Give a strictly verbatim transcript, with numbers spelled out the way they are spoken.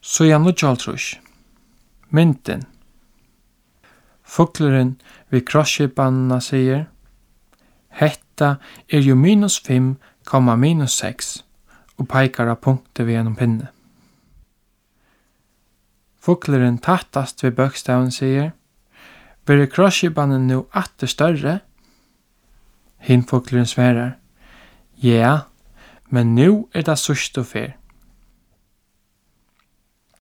Så jag nu tjaltrus. Mynten. Fuglerin vid krossskipanna säger hetta er ju minus fem komma minus sex och pekar av punkter vid en pinne. Fuglerin tattast vid bökstaven säger blir krossskipannen nu atter större? Hin fuglerin sverar ja, men nu är det sørst og fer.